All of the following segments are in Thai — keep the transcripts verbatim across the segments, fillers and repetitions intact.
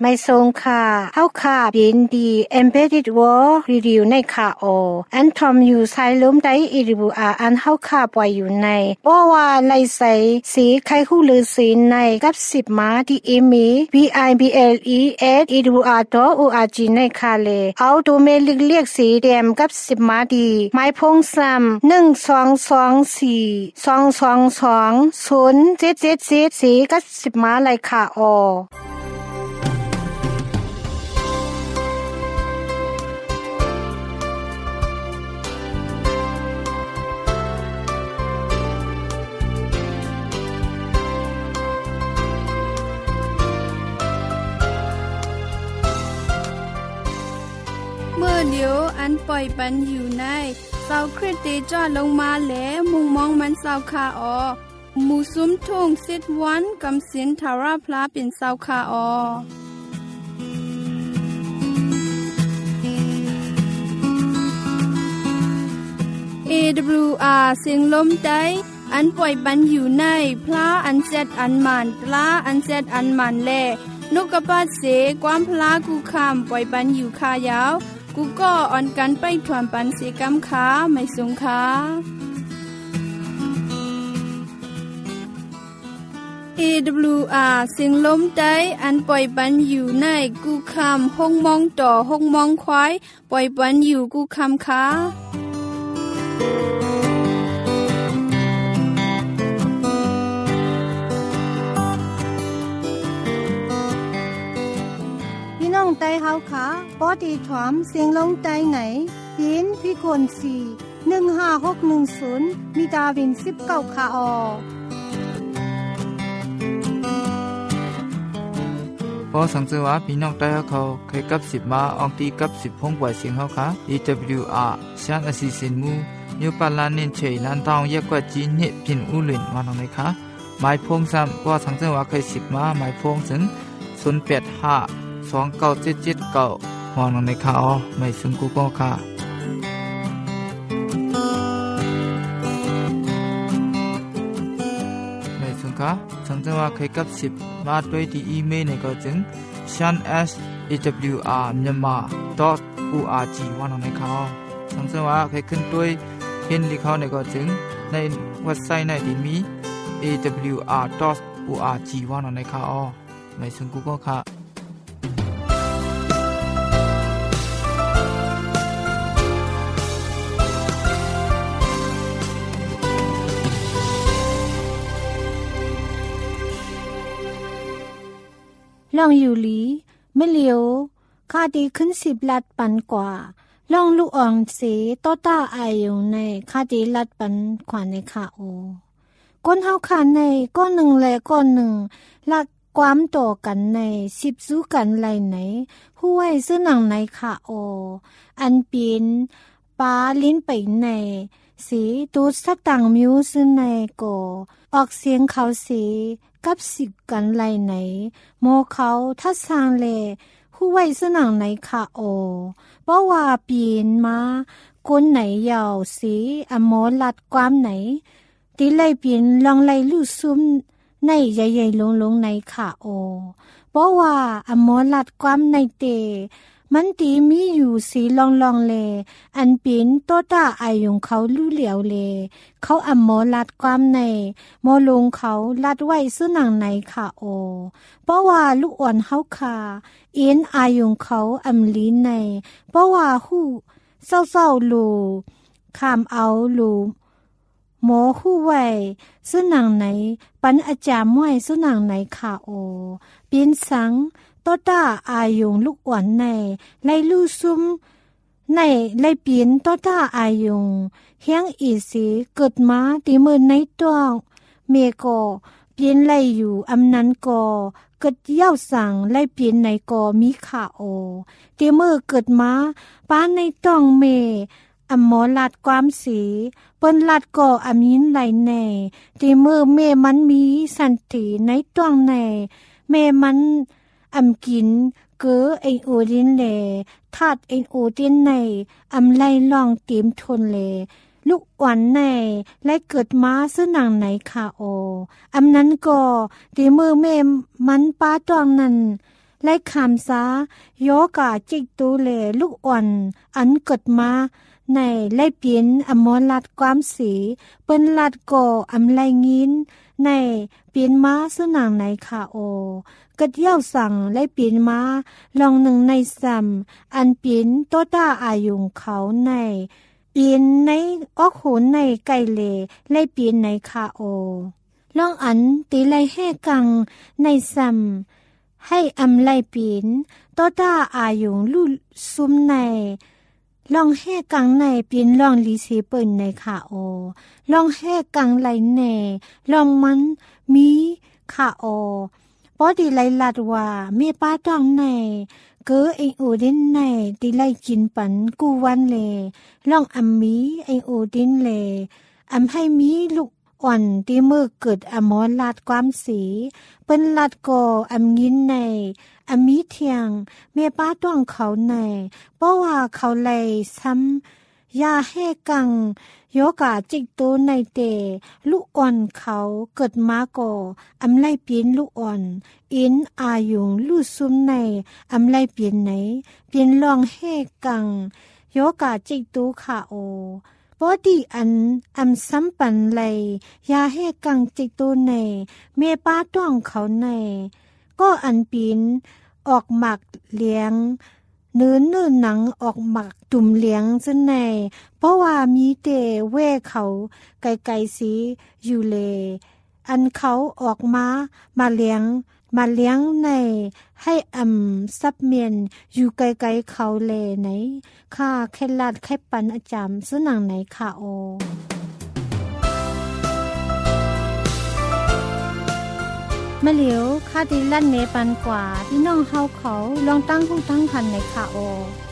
ไม่ทรงค่ะเฮาค่ะยินดี Embedded War Review ในค่ะโออันทอมอยู่ไซล้มได้อีริบูอาอันเฮาค่ะปล่อยอยู่ในบ่ว่าไลใสสีไข่ฮู้ลือสีในกับสิบมาที่อีมี บี ไอ บี แอล อี เอส อี ดับเบิลยู อาร์ ดอท โอ อาร์ จี ในค่ะเลเอาดูเมลิกเรียกสีแดงกับสิบมาดีไม้พงซ้ำหนึ่ง สอง สอง สี่ สอง สอง สอง ศูนย์ เจ็ด เจ็ด เจ็ดสีกับสิบมาเลยค่ะออเมื่อเดียวอันปล่อยปันอยู่ในเสาคริสติจอดลงมาแล้วมุงมองมันเสาคาออหมู่ซุ้มทุ่งสิทวันกำสินทาราพลาเป็นเสาคาออ เอ ดับเบิลยู อาร์ เสียงลมได้อันปล่อยปันอยู่ในพลาอันเซดอันมันปลาอันเซดอันมันแลนกกระปาดเสความพลากูคำปล่อยปันอยู่คายาวกูก็อ่อนกันไปถวนปันเสกำขาไม่สงขาเอ ดับเบิลยู อาร์ เสียงลมได้อันปล่อยปันอยู่ในกูคำห้องมองต่อห้องมองควายปล่อยปันอยู่กูคำขาน้องไตเฮาค่ะปอดีถวมเสียงลงไตไหนยินพี่คนสี่ หนึ่ง ห้า หก หนึ่ง ศูนย์มีดาวินสิบเก้าค่ะออพอสังเกตว่าพี่น้องไตเฮาเขาเคยกับสิบมาอองตีกับสิบพงปล่อยเสียงเฮาค่ะ อี ดับเบิลยู อาร์ ชันอสิสินมูยูปาลานินเฉยลันตองเยกกว่าจีนเนพินอุลินมาตรงไหนคะหมายพงซ้ำพอสังเกตว่าเคยสิบมาหมายพงถึงศูนย์ แปด ห้าสอง เก้า เจ็ด เจ็ด เก้ามองลงในข่าวไม่ซึ่งกูก็ค่ะไม่ซึ่งค่ะสังเกตว่าเคยกับสิบมาด้วยที่อีเมลในก็จึง ชัน เอส เอ ดับเบิลยู อาร์ myanmar ดอท โอ อาร์ จี วางลงในข่าวสังเกตว่าเคยขึ้นด้วยเห็นที่เขาในก็จึงในเว็บไซต์ในที่มี เอ ดับเบิลยู อาร์ ดอท โอ อาร์ จี วางลงในข่าวไม่ซึ่งกูก็ค่ะลองอยู่หลีไม่เลียวค่าดีขึ้นสิบลัดปันกว่าลองลูกอ่องเสต้อต้าอายอยู่ในค่าดีลัดปันขวานในค่าโอก้นเฮาขาในก้อนหนึ่งและก้อนหนึ่งลักความต่อกันในสิบสู้กันไหลไหนห้วยซื้อหนังในค่าโออันปีนปาลิ้นไปในสีตูสตังมิวซื้อในโกออกเสียงเขาสีกับสิบกันไหลไหนโมเขาทัดสร้างเลผู้ไว้สนังไหนค่ะโอเพราะว่าปีนมาคนไหนยาวสีอโมลัดความไหนตีไล่ปีนลองไล่ลู่ซุ่มในใหญ่ๆลงๆในค่ะโอเพราะว่าอโมลัดความในเตมันตีมีอยู่สีลองลองเลอันปีนโตตาอายุงเขาลู่เหลียวเลเขาอำโมลัดความในโมลงเขาลัดไว้ซื้อหนังในค่ะโอเพราะว่าลูกอ่อนเฮาคาเอ็นอายุงเขาอำลีในเพราะว่าหู้เศร้าๆลูขามเอาลูหมอหู้ไว้ซื้อหนังไหนปันอาจารย์มวยซื้อหนังไหนค่ะโอปีนสังโตตาอายุงลูกอ่อนในไล่ลู่ซุ่มในไล่ปีนโตตาอายุงเฮียงอีสีเกิดมาตีมือในตัวเมโกปีนไล่อยู่อำนั้นกอเกิดเย้าสั่งไล่ปีนในกอมีขาโอตีมือเกิดมาป้าในต้องเมอำหมอลัดความสีเปิ้นลัดก่ออมินไหลแน่ตีมือเมมันมีสันติในต้องในเมมันอำกินเกือไอโอดินเลทัดไอโอดินในอำไลลองเต็มทนเลลูกอ่อนในและเกิดมาซื้อหนังไหนค่ะโออำนั้นก็ตีมือเมมันป้าตองนั้นไล่คำซาโยกาจิกตูเลลูกอ่อนอันเกิดมาในไล่เปลี่ยนอมรลัดความสีเปิ้นลัดก่ออำไลงินในเปลี่ยนมาซึ่งนางในคาโอกัดเย้าสั่งไล่เปลี่ยนมาลองหนึ่งในซ้ำอันเปลี่ยนโตต้าอายุงเขาในเปลี่ยนในออกโหนในไก่เลไล่เปลี่ยนในคาโอลองอันตีไล่แห่กังในซ้ำให้อำไลเปลี่ยนโตต้าอายุงลู่ซุมในลองแห่กังในเปลี่ยนลองลีเซเปิลในคาโอลองแห่กังไหลแน่ลองมันมีคาโอปอดีไหลลัดว่าเมป้าต้องในเกือเองโอดินในตีไหลกินปันกูวันเลลองอำมีเองโอดินเลอำให้มีลูกอ่อนที่มือเกิดอมรลัดความสีเปิ้นลัดก่ออำยินในอมีเทียงเมป้าต้องเขาในเพราะว่าเขาเลยซ้ำยาให้กังโยกาจิกโตในเตลูกอ่อนเขาเกิดมาก่ออำไลเปลี่ยนลูกอ่อนอินอายุงลูกซุมในอำไลเปลี่ยนไหนเปลี่ยนลองให้กังโยกาจิกโตขาโอปอดีอันอำซ้ำปันเลยยาให้กังจิกโตในเมป้าต้องเขาในก็อันปีนออกหมักเลี้ยงเนื้อเนื้อหนังออกหมักตุ่มเลี้ยงซะในเพราะว่ามีเตเว่เขาไกลๆสีอยู่เลอันเขาออกมามาเลี้ยงมาเลี้ยงในให้อำซับเมียนอยู่ไกลๆเขาเลไหนข้าแค่ลาดแค่ปันอาจารย์ซึ่งหนังไหนค่ะโอมะเหลียวคาดิลั่นเนปันกว่าพี่น้องเฮาเขาลองตั้งหูตั้งคันในค่ะโอ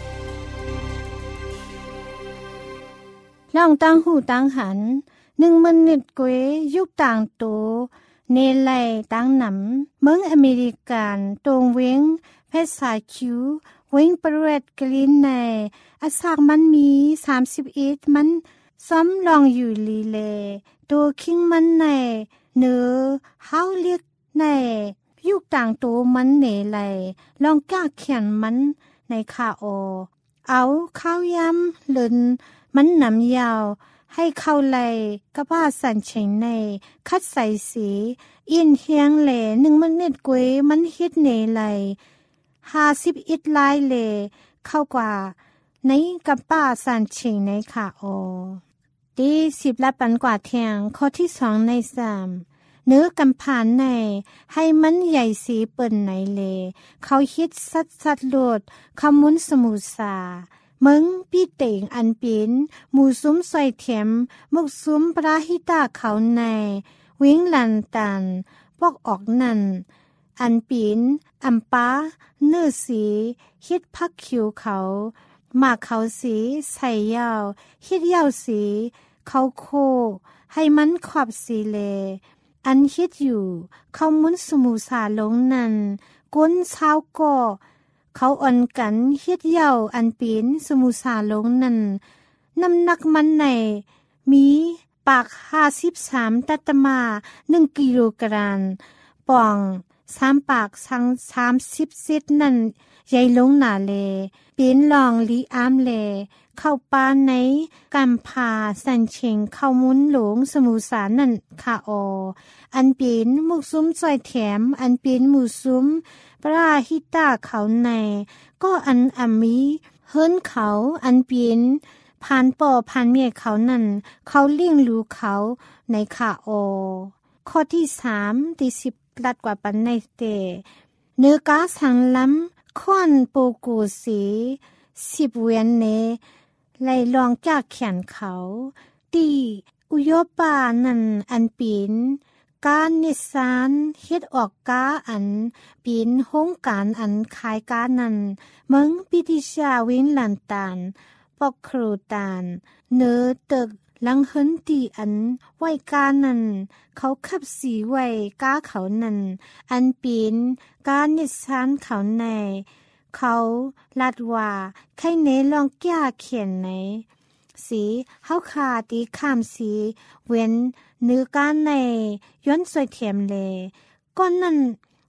ลองตั้งหูตั้งหันหนึ่งมินิตกวยยุคต่างโตเนลัยตั้งหนำเมืองอเมริกันตรงเวงเพชรสายคิวเวงประเวศกลินในอาสากมันมีสามสิบเอ็ดมันซ้ำลองอยู่ลีเลตัวคิงมันในเนื้อเฮาเรียกในยุคต่างโตมันเนลัยลองก้าเขียนมันในคาโอเอาข้าวยำเลินมันหนำยาวให้เข้าไหลกระพ้าสันเฉงในคัดใส่สีอินเฮียงเหลหนึ่งมันเน็ดกวยมันฮิตเนไหลห้าสิบอิดลายเหลเข้ากว่าในกระพ้าสันเฉงในค่ะโอดีสิบละปันกว่าเทียงข้อที่สองในสามเนื้อกำผ่านในให้มันใหญ่สีเปิ่นไหนเลเขาฮิตสัดสัดโลดคำมุนสมุสามึงพี่เต่งอันปีนหมู่ซุ้มซอยเถียมมุกซุ้มพระหิตาเขาในวิ่งลันตันพวกออกนั่นอันปีนอัมป้าเนื้อสีฮิตพักคิวเขาหมากเขาสีใส่ยาวฮิตยาวสีเขาโคให้มันขอบสีเลอันฮิตอยู่เขามุนสมุสาลงนั่นก้นเช้าก่อเขาอ่อนกันเฮ็ดเย่าอันปีนสมุสาลงนั่นน้ำหนักมันในมีปากห้าสิบสามตัตมาหนึ่งกิโลกรัมป่องสามปากสังสามสิบเซตนั่นใหญ่ลงหนาเลปีนลองลีอามเลเข้าปานในกำพาสันเชงเข้ามุนหลงสมุสานั่นค่ะออันปีนมุกซุ้มซอยแถมอันปีนหมู่ซุ้มปราหิตาเขาในก็อันอัมมีเฮิรนเขาอันเปลี่ยนผ่านป่อผ่านเมียเขานั่นเขาเลี้ยงรู้เขาในขาโอข้อที่สามที่สิบลัดกว่าปันในเตเนื้อกาสังล้ำค่อนโปกูสีสิบเวียนเนไล่ลองจากแขนเขาตีอุโยปานั่นอันปีนการนิสานเฮ็ดออกกาอันปีนโฮงการอันขายกานั้นเมืองปิติชาวินลันตานปอกครูตานเนื้อตึกลังเฮินตีอันไว้กานั้นเขาขับสีไว้กาเขานั้นอันปีนการนิสานเขาในเขาลัดว่าใครเนลองแก้เขียนไหนสีเฮาคาตีข้ามสีเว้นเนื้อการในย้อนสวยเทียมเลก้อนนั้น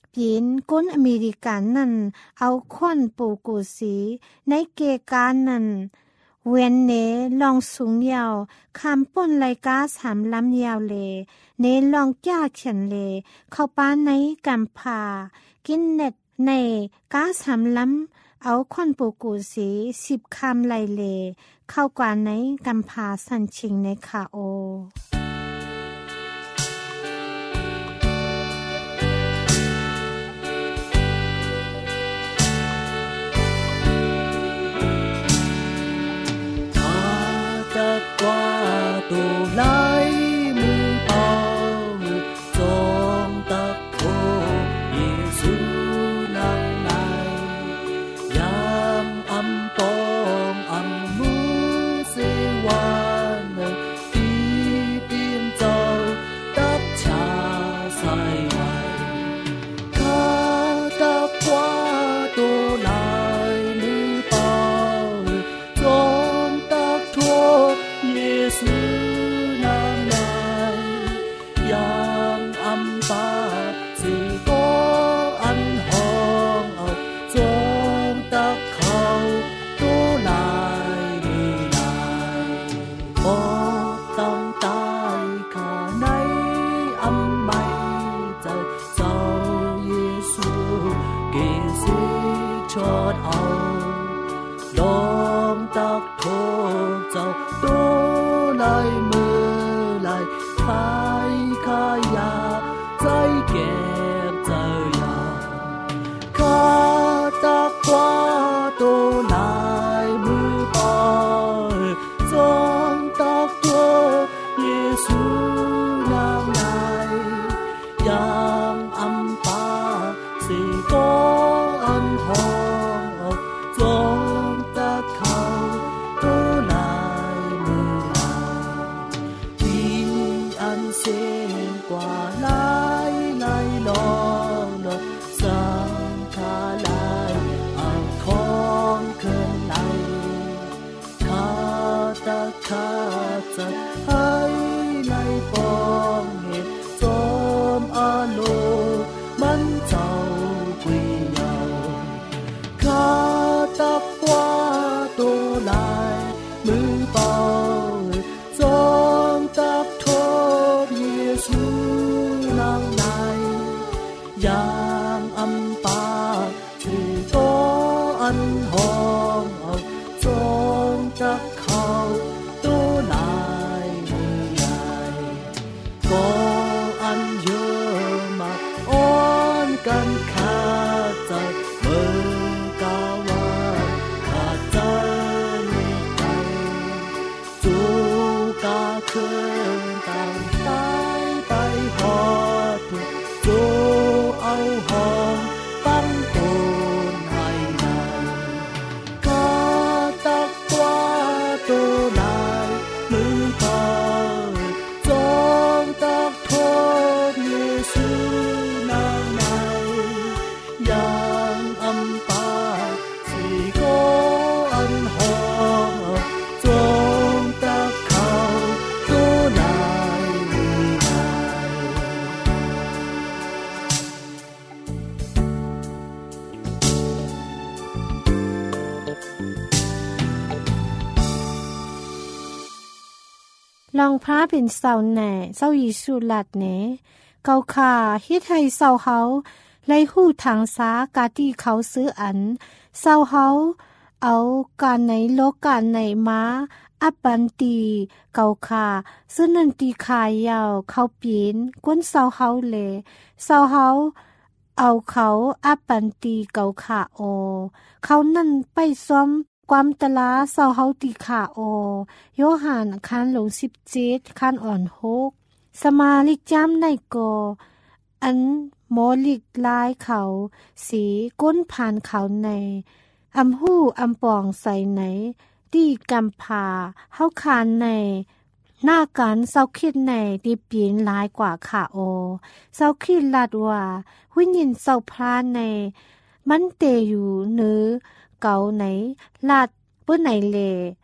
ปีนก้นอเมริกันนั่นเอาควันปูกูสีในเกการนั่นเวียนเนลองสูงยาวคำป้นไลกาสามลำยาวเลเนลองจ้าเขียนเลเข้าป้านในกำพากินเน็ดในกาสามลำเอาควันปูกูสีสิบคำไลเลเข้ากว่าในกำพาสันชิงในคาโอลองพระเป็นเสาแหน่เสายิสุลัดเนเกาขาฮิตให้เสาเฮาไล่หู้ทางสากาที่เขาซื้ออันเสาเฮาเอาการในโลกการในมาอับบันตีเกาขาซึ่งนันตีขายยาวเขาปีนก้นเสาเฮาเลเสาเฮาเอาเขาอับบันตีเกาขาโอเขานั่นไปซ้อมความตลาเศร้าเฮาติขาโอโยหานคันหลงสิบเจ็ดคันอ่อนหกสมาลิกจำในกออันโมลิกลายเขาสีก้นผ่านเขาในอำหู้อำปองใส่ไหนดีกำพาเฮาคานในหน้ากันเศร้าคิดในดีปีนหลายกว่าขาโอเศร้าคิดลาดว่าวิญญาณเศร้าพลานในมันเตอยู่เนื้อเก่าไหนลาดเปื้อไหนเล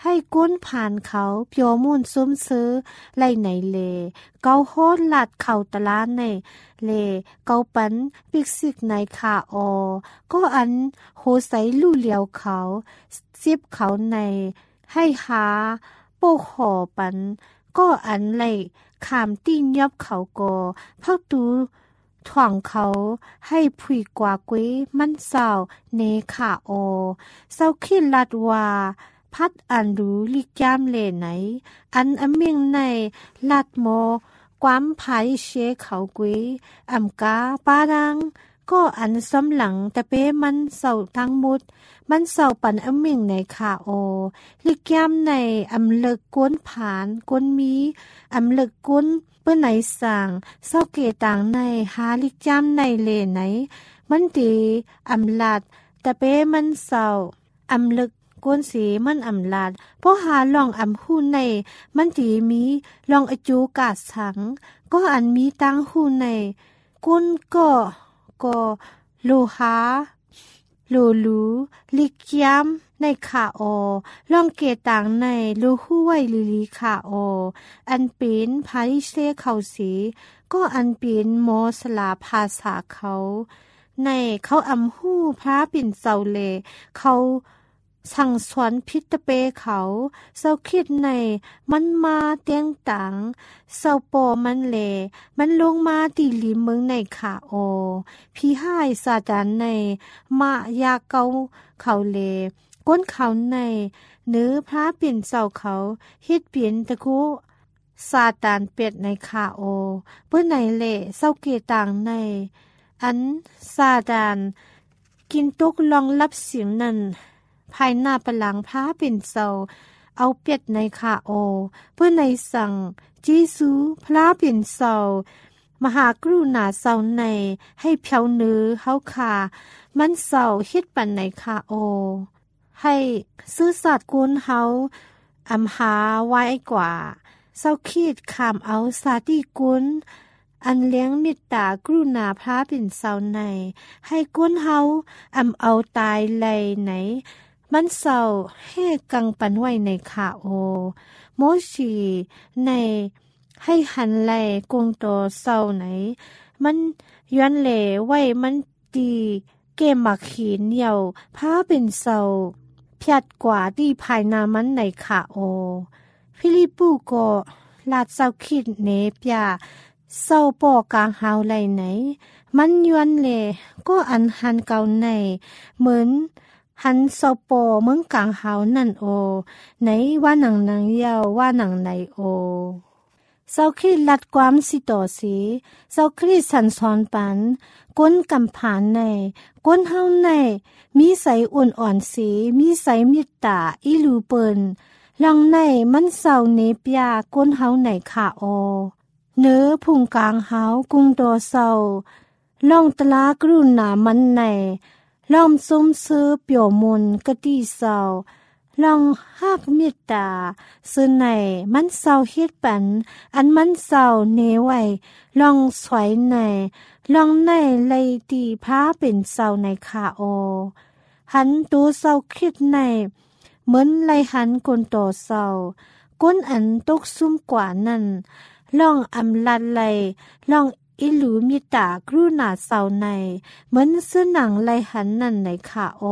ให้ก้นผ่านเขาเปียวมุ่นซุ้มซื้อไล่ไหนเลเกาโฮดลัดเข่าตะลานในเลเกาปันปิกซิกในขาออก็อันโหใสลู่เหลียวเขาซิบเขาในให้หาโปกหอปันก็อันไล่ขามติ้งยับเขาก็พักตูถ่วงเขาให้ผุยกว่ากุ้ยมันเศร้าเนขาโอเศร้าขี้ลัดว่าพัดอันรู้ลิกยามเลไหนอันอเมียงในลัดโมความภายเชเขากุ้ยอำกาปาดังก็อันซ้ำหลังแต่เป้มันเศร้าทั้งมุดมันเศร้าปันอเมียงในขาโอลิกยามในอำเลิกก้นผานก้นมีอำเลิกก้นเปิ้นไหนสั่งเศร้าเกต่างในหาลิกจามในเลไหนมันตีอำลาดแต่เป้มันเศร้าอำลึกก้นสีมันอำลาดเพราะหาลองอำหูในมันตีมีลองอจูกาดสังก็อันมีตั้งหูในก้นก็ก็โลหาโลลูลิกยามในขาโอลองเกต่างในลูหู้ไวลิลีขาโออันเป็นพาริเซเขาสีก็อันเป็นโมสลาภาษาเขาในเขาอำหู้พระปิ่นเสาเลเขาสั่งสอนพิตเปเขาเศร้าคิดในมันมาเตียงตังเศร้าปอมันเลมันลงมาตีหลีเมืองในขาโอพี่ให้ซาตานในมายาเกาเขาเลก้นเขาในเนื้อพระเปลี่ยนเสาเขาเฮ็ดเปลี่ยนตะคุซาตานเป็ดในขาโอเพื่อในเละเศร้าเกต่างในอันซาตานกินตุกลองรับเสียงนั้นภายหน้าปลังพระเป็นเสาเอาเป็ดในขาโอเพื่อในสั่งจีซูพระเป็นเสามหากรุณาเสาในให้เพียวเนื้อเฮาขามันเสาเฮ็ดปันในขาโอให้ซื้อสัตว์กุนเฮาอำหาไว้กว่าเศร้าขีดขามเอาสาติกุนอันเลี้ยงมิตรตากรุณาพระเป็นเสาในให้กุนเฮาอำเอาตายไหลไหนมันเศร้าให้กังปันไว้ในขาโอโมชีในให้หันไหลกงโตเศร้าไหนมันย้อนเหลไว้มันดีเกมมักขีนเหี่ยวพระเป็นเศร้าพยัดกว่าที่ภายนามันในขาโอฟิลิปปูก็ลาดเศร้าคิดเนปยาเศร้าปอกลางหาวไหลไหนมันยวนเลก็อันหันเก่าในเหมือนหันเศร้าปอเมืองกลางหาวนั่นโอไหนว่าหนังนางยาวว่าหนังในโอเศร้าคิดลัดความสิต่อสีเศร้าคิดสันสอนปันก้นกำผานในก้นเฮาในมีใสอ่อนอ่อนสีมีใสมิตตาอีลูเปินลองในมันเศร้าเนปยาก้นเฮาในขาโอเนื้อพุงกลางเฮากุงโตเศร้าลองตลากรุณามันในลอมซุมซื้อเปียวมุนกะตีเศร้าลองหักมิตตาซื้อในมันเศร้าเฮ็ดปันอันมันเศร้าเนไว้ลองสวยในลองในเลยตีพระเป็นเศร้าในขาโอหันตูเศร้าคิดในเหมือนไลหันกนโตเศร้าก้นอันตกซุ่มกว่านั้นลองอำลัดไลลองอิลูมิตากรุณาเศร้าในเหมือนซื้อหนังไลหันนั่นในขาโอ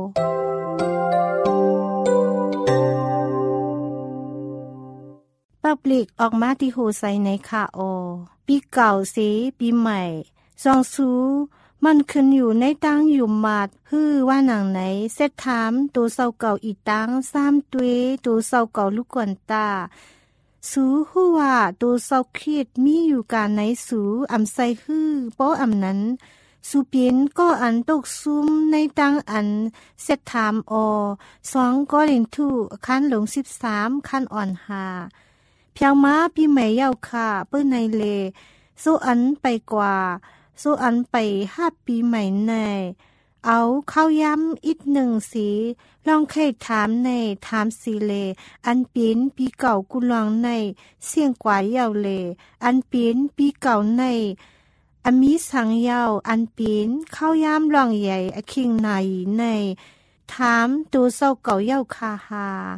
ปับลิกออกมาที่โฮไซในขาโอปีเก่าสีปีใหม่ซองซูมันขึ้นอยู่ในตั้งอยู่มาดฮื้อว่าหนังไหนเซตถามตัวเศร้าเก่าอีตั้งสามตัวตัวเศร้าเก่าลูกกวนตาสูฮู้ว่าตัวเศร้าคิดมีอยู่การไหนสูอำใส่ฮื้อป้ออำนั้นสูเปียนก็อันตกซุ่มในตั้งอันเซตถามอสองก็เล่นทูคันหลงสิบสามคันอ่อนหาเพียงมาปีใหม่เย้าค่ะเปิ้นในเลโซอันไปกว่าโซอันไปห้าปีใหม่ในเอาเข้าย้ำอีกหนึ่งสีลองเคยถามในถามสีเลอันเปลี่ยนปีเก่ากุลองในเสียงกว่าเย้าเลอันเปลี่ยนปีเก่าในอมีสังเย้าอันเปลี่ยนเข้าย้ำลองใหญ่อคิงในในถามตัวเศร้าเก่าเย้าคาหา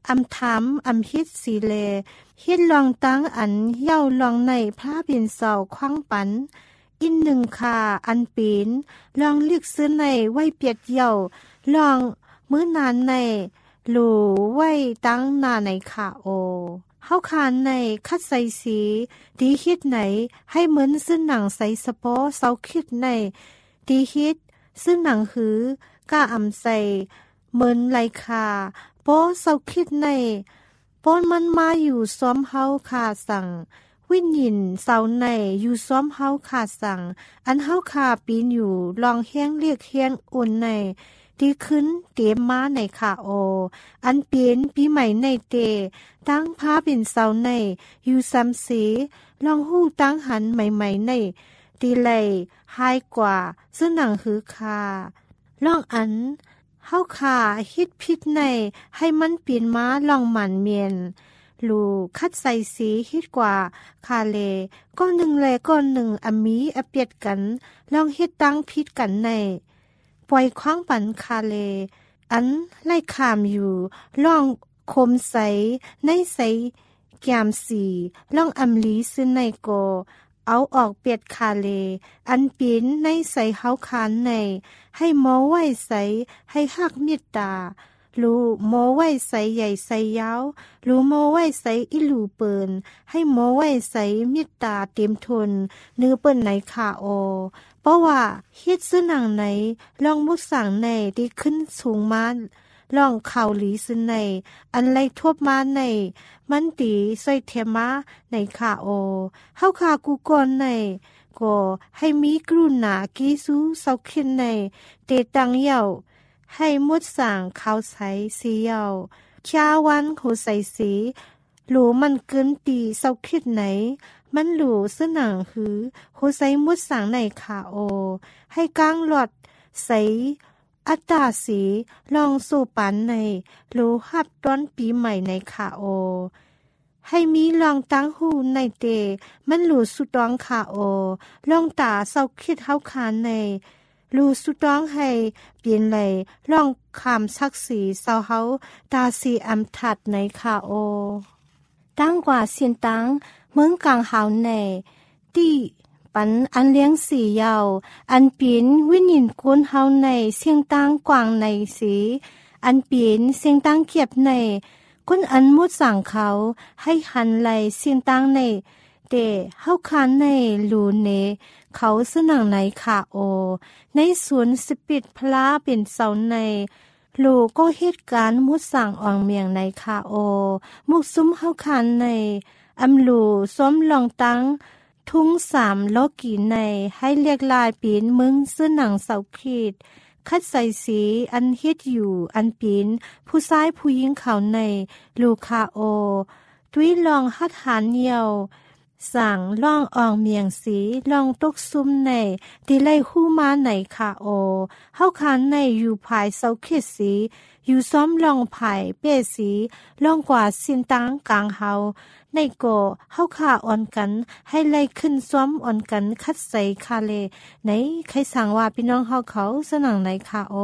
อำถามอำฮิตสีเลฮิตลองตั้งอันเย้าลองในพระบินเสาคว้างปันอินหนึ่งค่ะอันปีนลองเลือกซื้อในไว้เปียดเย้าลองมื้อนานในหลูไว้ตั้งนาในค่ะโอเฮาคานในคัดใส่สีดีฮิตไหนให้เหมือนซื้อหนังใส่สปอเสาคิดในดีฮิตซื้อหนังหือกล้าอำใส่เหมือนไรค่ะโปเสาคิดในปอนมันมาอยู่ซ้อมเฮาขาสั่งวิญญินเสาในอยู่ซ้อมเฮาขาสั่งอันเฮาขาปีนอยู่ลองแห้งเรียกแห้งอุ่นในดีขึ้นเตรียมมาในขาโออันเปลี่ยนปีใหม่ในเตตั้งพาเป็นเสาในอยู่ซ้ำสีลองหู้ตั้งหันใหม่ๆในดีเลยหายกว่าซึ่งหนังหือคาลองอันเฮาขาฮิตพิษในให้มันเปลี่ยนมาลองหมันเมียนลูคัดใส่สีฮิตกว่าคาเลก้อนหนึ่งแลก้อนหนึ่งอมีอเปียดกันลองฮิตตั้งพิษกันในปล่อยคว้างปันคาเลอันไล่ขามอยู่ลองคมใสในใสแกมสีลองอำลีซึ่งในโกเอาออกเปียดคาเลอันปีนในใสเฮาคานในให้หมอไว้ใสให้หักเมตตาลูหมอไว้ใสใหญ่ใสยาวลูหมอไว้ใสอิลูเปินให้หมอไว้ใสเมตตาเต็มทนเนื้อเปิ้นไหนขาโอเพราะว่าเฮ็ดซื้อหนังไหนลองมุดสั่งในที่ขึ้นสูงมาลองเข่าหลีซึ่งในอันไล่ทบมาในมันตีสอยเทมาในขาโอเฮาขากูก่อนในก็ให้มีกรุณากีซูเศร้าขึ้นในเตตังเย่าให้มุดสั่งข้าวใสสีเย่าชาวันโหใสสีหลูมันเกินตีเศร้าขึ้นไหนมันหลูซึ่งหนังหือโหใสมุดสั่งในขาโอให้กลางหลอดใสอัตตาสีลองสู่ปันในรูหับต้นปีใหม่ในขาโอให้มีลองตั้งหูในเตมันหลูสุดองขาโอลองตาเศร้าคิดเฮาคานในรูสุดองให้เปลี่ยนเลยลองคำสักสีเศร้าเฮาตาสีอำถัดในขาโอตั้งกว่าเสียนตั้งเมืองกลางเฮาในที่ปันอันเลี้ยงสียาวอันปีนวิญญินกุนเฮาในเสียงตั้งกว่างในสีอันปีนเสียงตั้งเกียบในกุนอันมุดสั่งเขาให้หันไหลเสียงตั้งในเตเฮาคานในลูเนเขาสนังในขาโอในสวนสปิดพลาเป็นเสาในลูก็เหตุการณ์มุดสั่งอ่องเมียงในขาโอมุกซุ้มเฮาคานในอำลูซ้อมลองตั้งทุ่งสามโลกีในให้เรียกลายปีนมึงซื้อหนังเสาขีดคัดใส่สีอันเฮ็ดอยู่อันปีนผู้ซ้ายผู้หญิงเขาในลูคาโอตุ้ยลองหัดหานเหี่ยวสั่งล่องอ่องเมียงสีลองตกซุ่มในดีไล่หู้มาในคาโอเฮาคานในอยู่ภายเสาขีดสีอยู่ซ้อมลองภายเป้สีลองกว่าสินตังกลางเฮาในโกเฮาขาอ่อนกันให้ไล่ขึ้นซ้อมอ่อนกันคัดใส่คาเลไหนใครสั่งว่าพี่น้องเฮาเขาสนังในคาโอ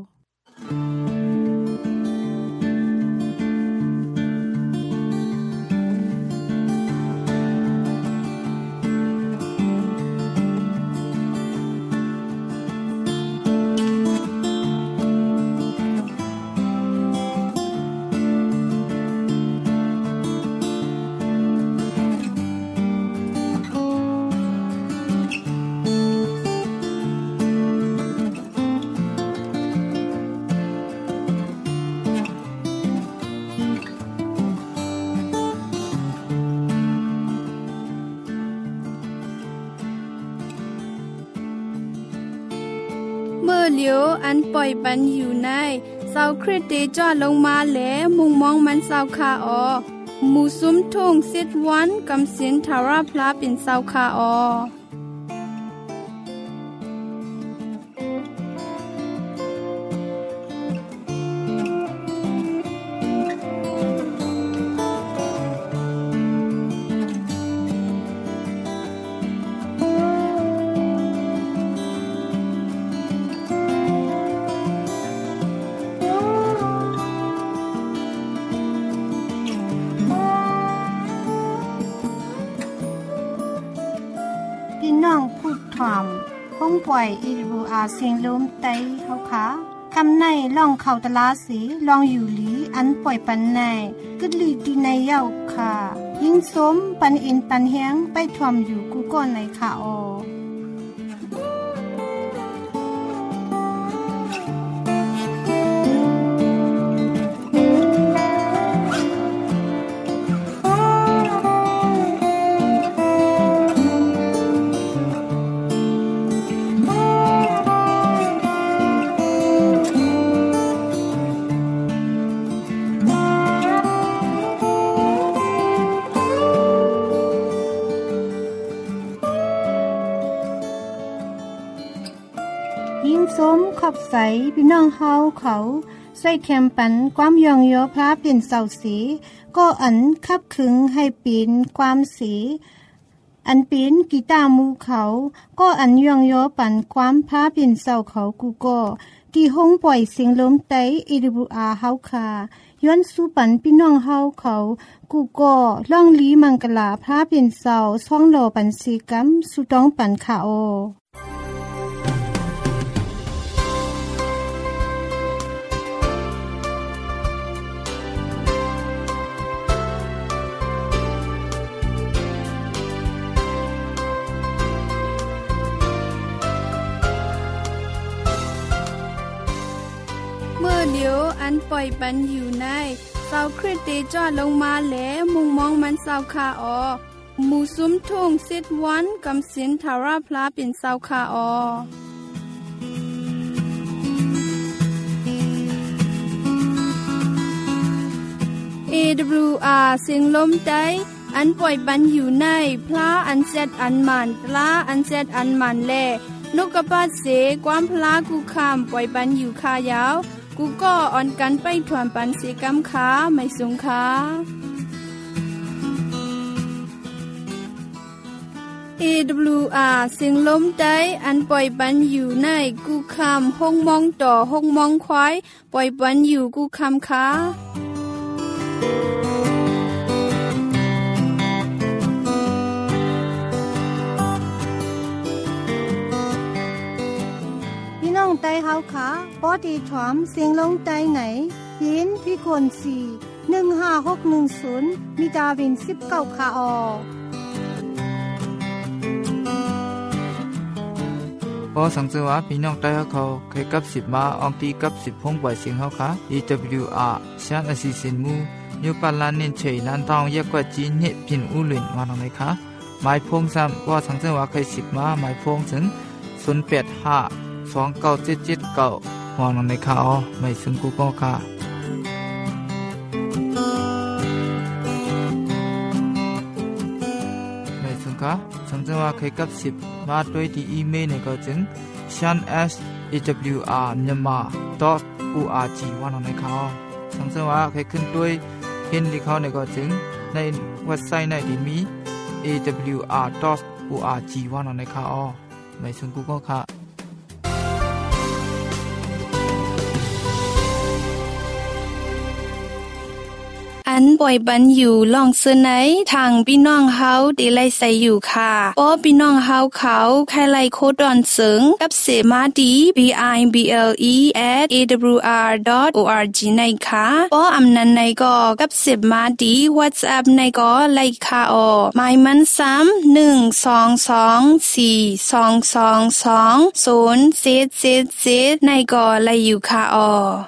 เมื่อเหลียวอันปล่อยปันอยู่ในเสาคริสเตจอดลงมาแหลมุงมองมันเสาคาออหมูซุ้มทุ่งสิดวันกำเสียนทาราพลาเป็นเสาคาออป่วย อี ดับเบิลยู อาร์ เสียงลมไต้เฮาค่ะคำในล่องเข้าตลาดสีลองอยู่หลีอันป่วยปันในกึดลีดีในเย้าค่ะยิ่งสมปันอินปันแฮงไปทวมอยู่กูก่อนในค่ะออยิ่งสมขอบใสพี่น้องเฮาเขาใส่แคมปันความยองโยพระเป็นเสาสีก็อันคับขึงให้ปีนความสีอันปีนกีตาร์มูเขาก็อันยองโยปันความพระเป็นเสาเขากูก็ที่ห้องปล่อยเสียงลมไต้ อี ดับเบิลยู อาร์ เฮาค่ะย้อนสู่ปันพี่น้องเฮาเขากูก็ล่องลีมังกลาพระเป็นเสาช่องโลปันสีกัมสุต้องปันค่ะโอเมื่อเดียวอันปล่อยปันอยู่ในเสาคริสเตจอดลงมาแหลมุงมองมันเสาคาออหมู่ซุ้มทุ่งสิดวันกำสินทาราพลาเป็นเสาคาออ เอ ดับเบิลยู อาร์ เสียงลมไต้อันปล่อยปันอยู่ในพลาอันเซดอันมันปลาอันเซดอันมันแลนกกระปาดเสความพลากูคามปล่อยปันอยู่คายาวกูก็อ่อนกันไปถวนปันเสกำขาไม่สงขา เอ ดับเบิลยู อาร์ เสียงลมไต้อันปล่อยปันอยู่ในกูคามห้องมองต่อห้องมองควายปล่อยปันอยู่กูคามขาไต้เฮาค่ะปอดีถอมเสียงลงไต้ไหนยินพี่คนสี่ หนึ่งห้าหกหนึ่งศูนย์มีดาวินสิบเก้าค่ะออพอสังเกตว่าพี่น้องไต้เขาเคยกับสิบมาอองตีกับสิบพงปล่อยเสียงเฮาค่ะ อี ดับเบิลยู อาร์ ชานอสิสินมูนิวปาลานินเฉยลันตองแยกกว่าจีนเนพินอุลินวานองไหนคะหมายพงซ้ำว่าสังเกตว่าเคยสิบมาหมายพงถึงศูนย์แปดห้าสองเก้าเจ็ดเจ็ดเก้ามองลงในข่าวไม่ซึ่งกูก็ค่ะไม่ซึ่งค่ะสังเกตว่าเคยกับสิบมาด้วยที่อีเมลเนี่ยก็จึง shan s a w r myanmar dot org ว่าลงในข่าวสังเกตว่าเคยขึ้นด้วยเห็นที่เขาเนี่ยก็จึงในเว็บไซต์ในที่มี เอ ดับเบิลยู อาร์ ดอท โอ อาร์ จี ว่าลงในข่าวไม่ซึ่งกูก็ค่ะอันปล่อยบันอยู่ลองเสนอทางพี่น้องเฮาได้ไล่ใส่อยู่ค่ะป้อพี่น้องเฮาเขาใครไล่โคดอนเสิงกับเสมาดี b i b l e at a w r dot org ในค่ะป้ออำนันในก็กับเสมาดี WhatsApp ในก็ไล่ค่ะออหมายมันซ้ำหนึ่ง สอง สอง สี่ สอง สอง สอง ศูนย์ เจ็ด เจ็ด เจ็ดในก็ไล่อยู่ค่ะออ